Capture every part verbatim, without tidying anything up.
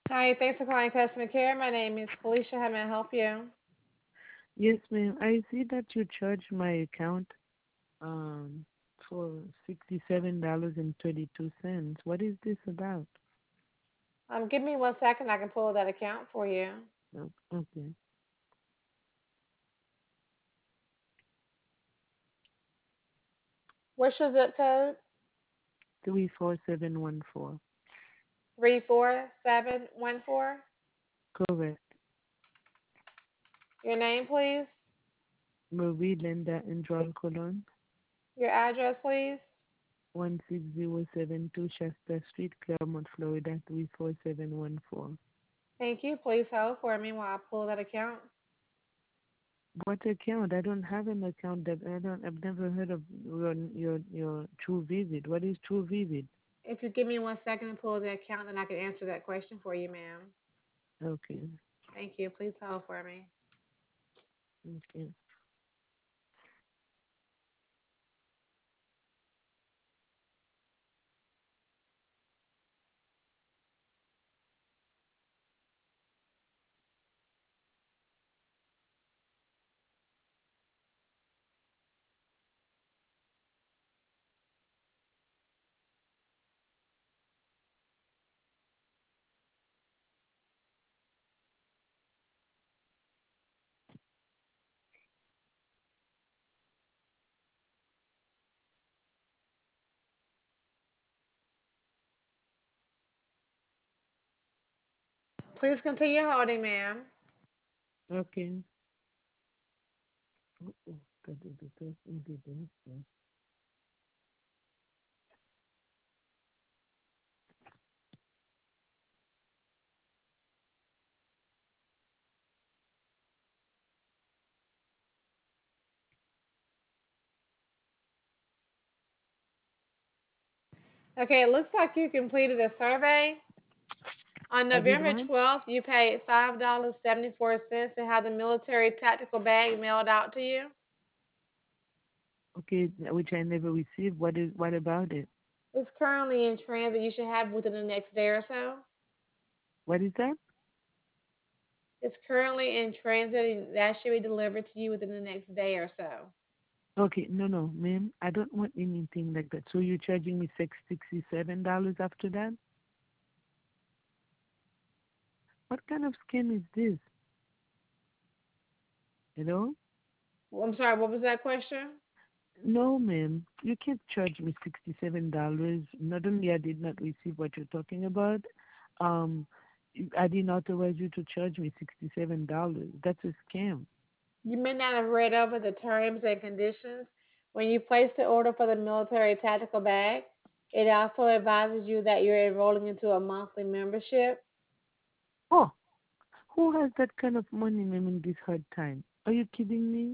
Hi, thanks for calling customer care. My name is Felicia. How may I help you? Yes, ma'am. I see that you charge my account um for sixty-seven dollars and thirty-two cents. What is this about? Um, give me one second. I can pull that account for you. Oh, okay. What's your zip code? Three four seven one four. Three four seven one four. Correct. Your name, please. Marie Linda and Joel Colon. Your address, please. One six zero seven two Shasta Street, Claremont, Florida three four seven one four. Thank you. Please hold for me while I pull that account. What account? I don't have an account that I don't I've never heard of your your your True Vivid. What is True Vivid? If you give me one second to pull the account, then I can answer that question for you, ma'am. Okay. Thank you. Please hold for me. Okay. Please continue holding, ma'am. Okay. Uh-oh. Got to be first ingredients. Okay, it looks like you completed a survey. On I did November one. twelfth, you paid five dollars and seventy-four cents to have the military tactical bag mailed out to you. Okay, which I never received. What is what about it? It's currently in transit. You should have it within the next day or so. What is that? It's currently in transit, and that should be delivered to you within the next day or so. Okay, no, no, ma'am. I don't want anything like that. So you're charging me six sixty-seven dollars after that? What kind of scam is this? Hello? Well, I'm sorry, what was that question? No, ma'am. You can't charge me sixty-seven dollars. Not only I did not receive what you're talking about, um, I didn't authorize you to charge me sixty-seven dollars. That's a scam. You may not have read over the terms and conditions. When you place the order for the military tactical bag, it also advises you that you're enrolling into a monthly membership. Oh, who has that kind of money, ma'am, in this hard time? Are you kidding me?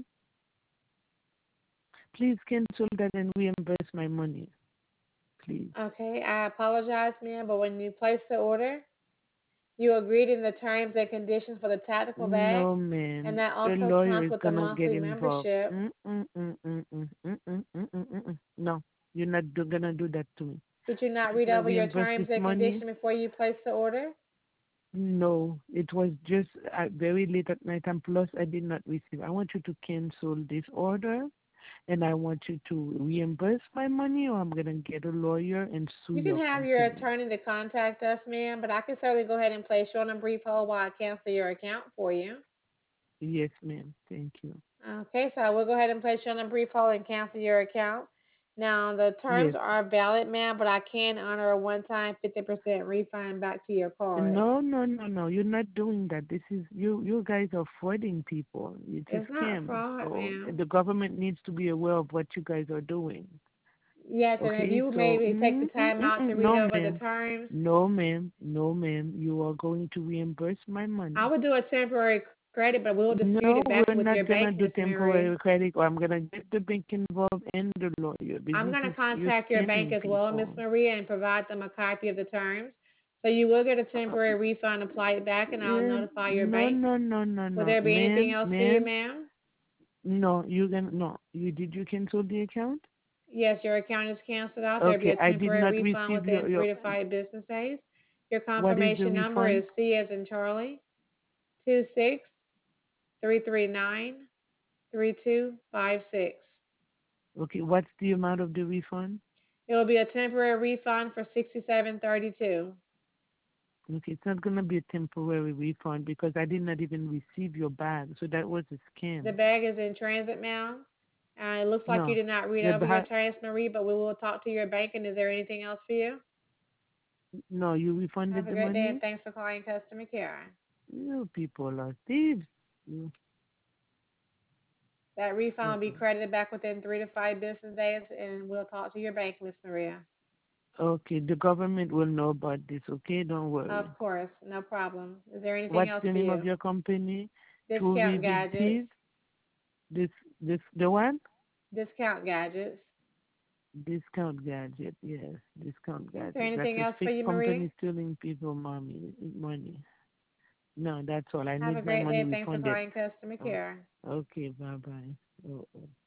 Please cancel that and reimburse my money, please. Okay, I apologize, ma'am, but when you place the order, you agreed in the terms and conditions for the tactical bag, No, and man. that A also lawyer comes is with the gonna get monthly involved. membership. Mm mm mm mm mm mm mm mm mm mm. No, you're not do- gonna do that to me. Did you not You're read gonna over your reimburse terms this and money? conditions before you place the order? No, it was just uh, very late at night, and plus I did not receive. I want you to cancel this order, and I want you to reimburse my money, or I'm gonna get a lawyer and sue You can your have your company. attorney to contact us, ma'am, but I can certainly go ahead and place you on a brief hold while I cancel your account for you. Yes, ma'am. Thank you. Okay, so I will go ahead and place you on a brief hold and cancel your account. Now, the terms Yes. are valid, ma'am, but I can honor a one-time fifty percent refund back to your card. No, no, no, no. You're not doing that. This is you. You guys are frauding people. It's a It's not scam. fraud, So ma'am. the government needs to be aware of what you guys are doing. Yes, and if Okay. you So maybe take the mm, mm, time mm, out to mm, read no, over the ma'am. terms, No, ma'am. No, ma'am. You are going to reimburse my I money. would do a temporary credit, but we'll dispute No, it back we're with your not gonna bank, do Miss Marie. temporary credit, or I'm gonna get the bank involved and the lawyer. I'm Business going to is you're contact your bank scamming as well, Miss people. Maria, and provide them a copy of the terms. So you will get a temporary refund applied back, and I'll Yeah, notify your no, bank. no, no, no, Will no, there be anything ma'am, else for you, ma'am. ma'am? No, you gonna no. You did you cancel the account? Yes, your account is canceled out. There'll be Okay, a I did temporary not refund receive your within your. three to five business days. Your What is the confirmation number refund? is C as in Charlie, two six three three nine three two five six. Okay, what's the amount of the refund? It will be a temporary refund for sixty-seven thirty-two. Okay, it's not gonna be a temporary refund because I did not even receive your bag, so that was a The scam. bag is in transit now. Uh, it looks like you No, did not read the over your bag. trust, Marie, but we will talk to your bank. And is there anything else for you? No, you Have refunded a the great day and money. thanks for calling customer care. You people are thieves. You- That refund will be uh-uh. credited back within three to five business days, and we'll talk to your bank, Miss Maria. Okay, the government will know about this. Okay, don't worry. Of course, no problem. Is there anything What's else the for name of you? your company? True Discount Redemptive. gadgets. This, this, the one? Discount gadgets. Discount Gadget. Yes, Discount Is there Gadget. That's anything a else for fake you, company Marie? stealing people money. Money. No, that's all. I Have a need my great day money and thanks for refunded. calling customer Oh, care. okay, bye bye. Oh, oh.